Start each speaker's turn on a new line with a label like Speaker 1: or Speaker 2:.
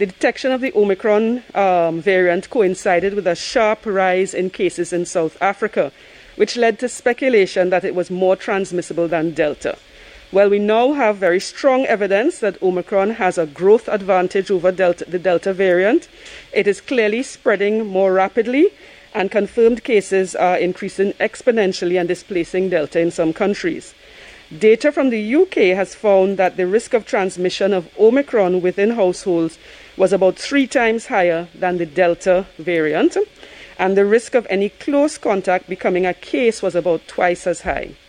Speaker 1: The detection of the Omicron variant coincided with a sharp rise in cases in South Africa, which led to speculation that it was more transmissible than Delta. Well, we now have very strong evidence that Omicron has a growth advantage over the Delta variant. It is clearly spreading more rapidly, and confirmed cases are increasing exponentially and displacing Delta in some countries. Data from the UK has found that the risk of transmission of Omicron within households was about 3 times higher than the Delta variant, and the risk of any close contact becoming a case was about twice as high.